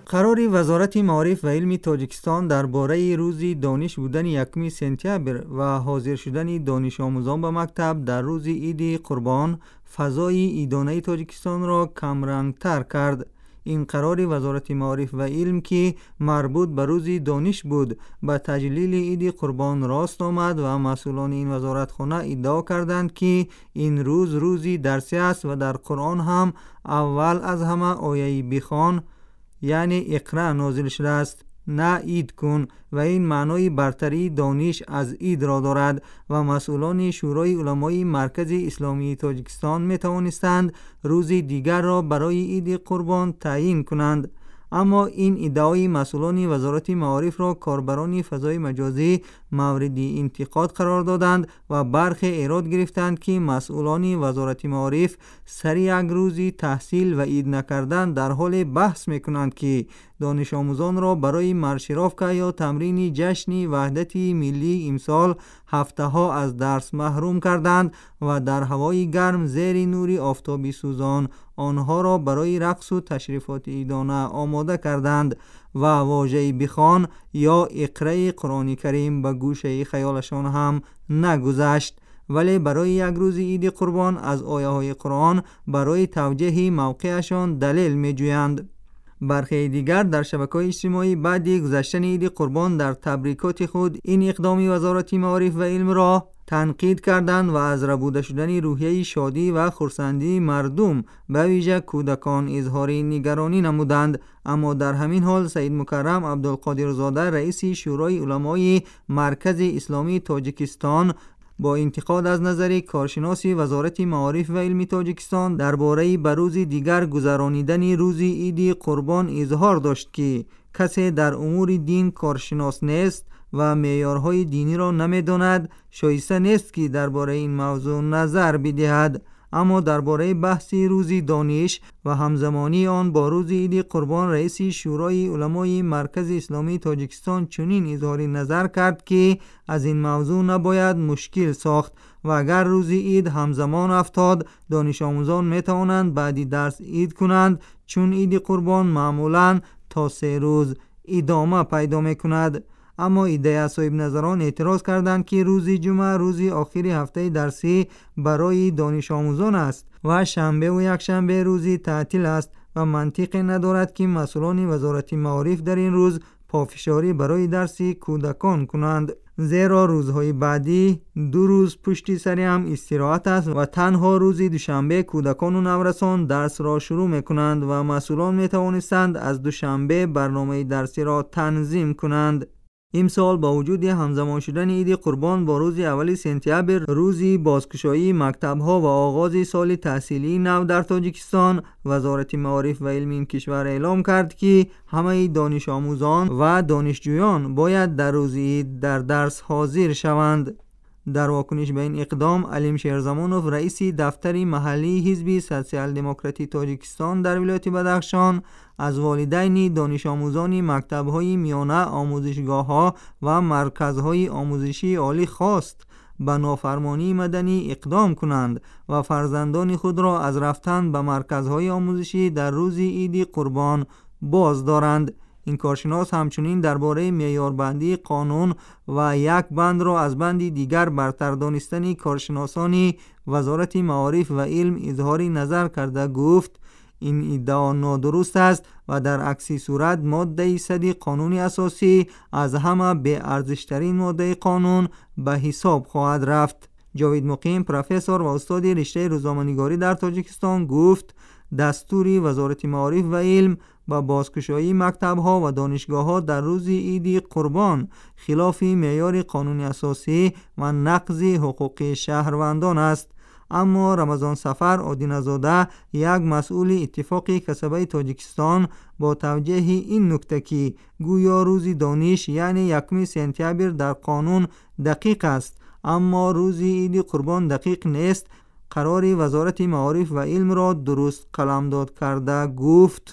قرار وزارت معارف و علم تاجیکستان درباره روز دانش بودن 1 سپتامبر و حاضر شدن دانش آموزان به مکتب در روز عید قربان فضای عیدانه تاجیکستان را کمرنگ‌تر کرد. این قرار وزارت معارف و علم که مربوط به روز دانش بود به تجلیل عید قربان راست آمد و مسئولان این وزارتخانه ادعا کردند که این روزی درسی است و در قرآن هم اول از همه آیه بخوان یعنی اقرا نازل شده است، نه عید کن، و این معنای برتری دانش از عید را دارد و مسئولان شورای علمای مرکز اسلامی تاجیکستان می توانستند روز دیگر را برای عید قربان تعیین کنند. اما این ادعای مسئولان وزارت معارف را کاربران فضای مجازی مورد انتقاد قرار دادند و برخی ایراد گرفتند که مسئولان وزارت معارف سر یک روزی تحصیل و عید نکردن در حال بحث میکنند که دانش آموزان را برای مارشیروفکا یا تمرین جشن وحدت ملی امسال هفته ها از درس محروم کردند و در هوای گرم زیر نور آفتابی سوزان آنها را برای رقص و تشریفات عیدانه آماده کردند و واژه بخوان یا اقرای قرآن کریم به گوشه خیالشان هم نگذشت، ولی برای یک روز عید قربان از آیه های قرآن برای توجیه موقعشان دلیل می جویند. برخی دیگر در شبکه‌های اجتماعی بعد گذشتن عید قربان در تبریکات خود این اقدام وزارت معارف و علم را تنقید کردند و از ربوده شدن روحیه شادی و خرسندی مردم به ویژه کودکان اظهار نگرانی نمودند. اما در همین حال سید مکرم عبدالقادرزاده رئیس شورای علمای مرکز اسلامی تاجیکستان با انتقاد از نظر کارشناس وزارت معارف و علم تاجیکستان درباره به روز دیگر گذرانیدن روز عید قربان اظهار داشت که کسی در امور دین کارشناس نیست و معیارهای دینی را نمی‌داند، شایسته نیست که درباره این موضوع نظر بدهد. اما درباره بحث روز دانش و همزمانی آن با روز عید قربان رئیس شورای علمای مرکز اسلامی تاجیکستان چنین اظهار نظر کرد که از این موضوع نباید مشکل ساخت و اگر روز عید همزمان افتاد دانش آموزان می توانند بعدی درس عید کنند، چون عید قربان معمولاً تا 3 روز ادامه پیدا می کند. اما ایده صاحب نظران اعتراض کردند که روز جمعه روز آخر هفته درسی برای دانش آموزان است و شنبه و یکشنبه روزی تعطیل است و منطق ندارد که مسئولان وزارت معارف در این روز پافشاری برای درسی کودکان کنند، زیرا روزهای بعدی 2 روز پشت سر هم استراحت است و تنها روز دوشنبه کودکان و نورسان درس را شروع میکنند و مسئولان میتوانستند از دوشنبه برنامه درسی را تنظیم کنند. امسال با وجود همزمان شدن عید قربان با روز اول سپتامبر، روزی بازگشایی مکتب‌ها و آغاز سال تحصیلی نو در تاجیکستان، وزارت معارف و علم این کشور اعلام کرد که همه دانش آموزان و دانشجویان باید در روز عید در درس حاضر شوند. در واکنش به این اقدام علیم شیرزمانوف رئیس دفتر محلی حزب سوسیال دموکراتی تاجیکستان در ولایت بدخشان از والدین دانش آموزان مکتب‌های میانه، آموزشگاه‌ها و مرکزهای آموزشی عالی خواست به نافرمانی مدنی اقدام کنند و فرزندان خود را از رفتن به مرکزهای آموزشی در روز عید قربان باز دارند. این کارشناس همچنین درباره معیاربندی قانون و یک بند را از بندی دیگر برتر دانستن کارشناسان وزارت معارف و علم اظهار نظر کرده گفت این ادعا نادرست است و در عکس صورت ماده 100 قانون اساسی از همه به ارزشترین ماده قانون به حساب خواهد رفت. جاوید مقیم پروفسور و استاد رشته روزنامه‌نگاری در تاجیکستان گفت دستور وزارت معارف و علم با بازگشایی مکتب‌ها و دانشگاه‌ها در روز عید قربان خلاف معیار قانون اساسی و نقض حقوق شهروندان است. اما رمضان سفر آدینزاده یک مسئول اتفاق کسبه تاجیکستان با توجیه این نکته که گویا روز دانش یعنی 1 سپتامبر در قانون دقیق است اما روز عید قربان دقیق نیست، قرار وزارت معارف و علم را درست قلمداد کرده گفت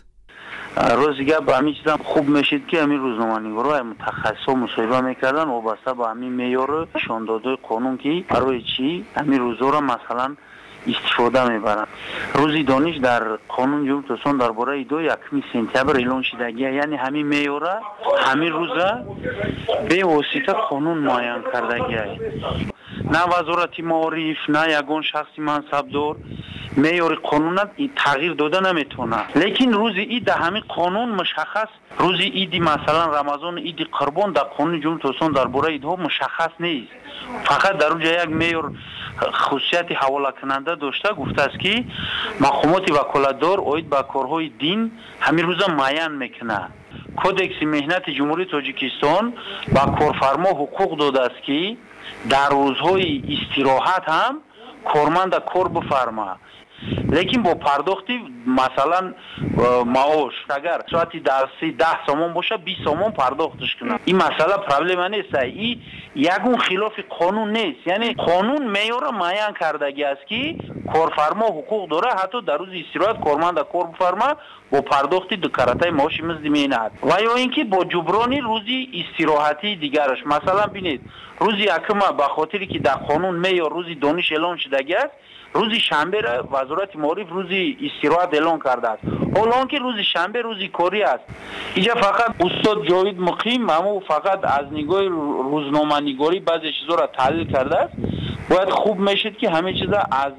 روزگه با همین چیزا خوب میشید که همین روزنامه‌نگارا متخصصا مصاحبه میکردن وابسته با همین معیار نشان داده قانون که برای چی همین روزا را مثلا استفاده میبرند. روزی دانش در قانون جمهوری اسلامی درباره 1 سپتامبر اعلان شدگی، یعنی همین میوره همین روزه به واسطه قانون معین کردگی است. نه وزارت معارف نه یگان شخصی منصبدار میور قانونت تغییر داده نمیتونه. لیکن روزی عید در همین قانون مشخص، روزی عید مثلا رمضان، عید قربان در قانون جمهوری اسلامی درباره عیدها مشخص نیست. فقط در اونجا یک میور خصوصیت حواله کننده داشته، گفته است که مقامات وکالتدار اوید به کارهای دین همین روزا معین میکنه. کودکس مهنت جمهوری تاجیکستان با کارفرما حقوق داده است که در روزهای استراحت هم کارمند کار بفرما، لیکن با پرداختی مثلا معاش اگر ساعتی درسی 10 سومون باشه 20 سومون پرداختش کنه. این مسئله پرابلم نیست، این یگون خلاف قانون نیست. یعنی قانون معیار معین کردگی است که کارفرما حقوق داره حتی در روز استراحت کارمند کار بفرما با پرداختی دو کرته معاش مزد میاد، و یا اینکه با جبرانی روزی استراحتی دیگرش. مثلا ببینید روزی یکم به خاطری که در قانون معیار روزی دانش اعلان شدگی است، روزی شنبه را وزارت معارف روزی استراحت اعلان کرده است، حالا که روزی شنبه روزی کاری است. اینجا فقط استاد جاوید مقیم اما فقط از نگاه روزنامه‌نگاری بعضی چیزا را تحلیل کرده است. باید خوب میشد که همه چیزا از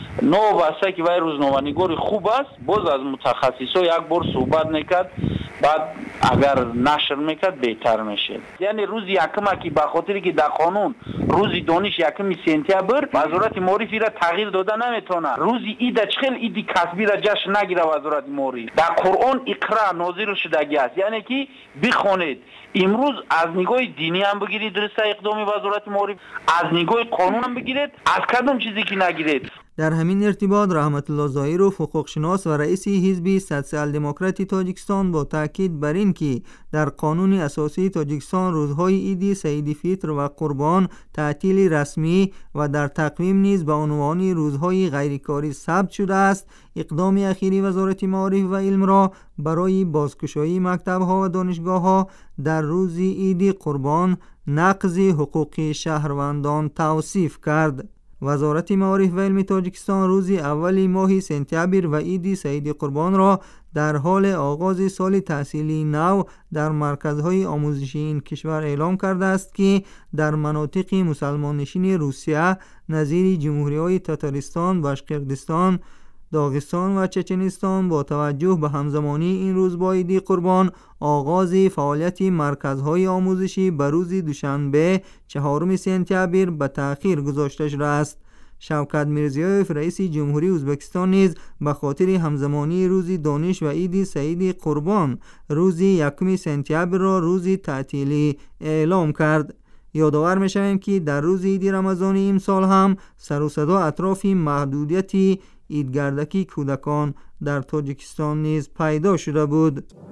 نو واسه که وای روزنامه‌نگاری خوب است باز از متخصصا یک بار صحبت میکرد، بعد اگر نشر میکرد بهتر میشه. یعنی روز یکم که به خاطری که در قانون روزی دانش 1 سپتامبر وزارت معارف را تغییر داده نمیتونه. روزی عید چخل عید کسبی را جشن نگیره وزارت معارف. در قرآن اقرا نازل شدگی است، یعنی که بخونید. امروز از نگاه دینی هم بگیرید درسته اقدام وزارت معارف، از نگاه قانون هم بگیرید، از کدوم چیزی که نگیرید. در همین ارتباط رحمت الله ظاهرو حقوق شناس و رئیس حزب سوسیال دموکراتی تاجیکستان با تاکید بر این که در قانون اساسی تاجیکستان روزهای عید سعید فطر و قربان تعطیل رسمی و در تقویم نیز به عنوان روزهای غیرکاری ثبت شده است، اقدام اخیری وزارت معارف و علم را برای بازگشایی مکتب‌ها و دانشگاه‌ها در روز عید قربان نقض حقوق شهروندان توصیف کرد. وزارت معارف و علم تاجیکستان روز اول ماه سپتامبر و عید سعید قربان را در حال آغاز سال تحصیلی نو در مرکزهای آموزشی این کشور اعلام کرده است که در مناطق مسلمان نشین روسیه نظیر جمهوری‌های تاتارستان، باشقردستان، داغستان و چچنستان با توجه به همزمانی این روز با عید قربان آغاز فعالیت مرکزهای آموزشی به روز دوشنبه 4 سپتامبر به تأخیر گذاشته شده است. شوکت میرزیوف رئیس جمهوری ازبکستان نیز به خاطر همزمانی روز دانش و عید سعید قربان روز 1 سپتامبر را روز تعطیلی اعلام کرد. یادآور می‌شویم که در روز عید رمضان امسال هم سر و صدا اطراف محدودیت عیدگردکی کودکان در تاجیکستان نیز پیدا شده بود.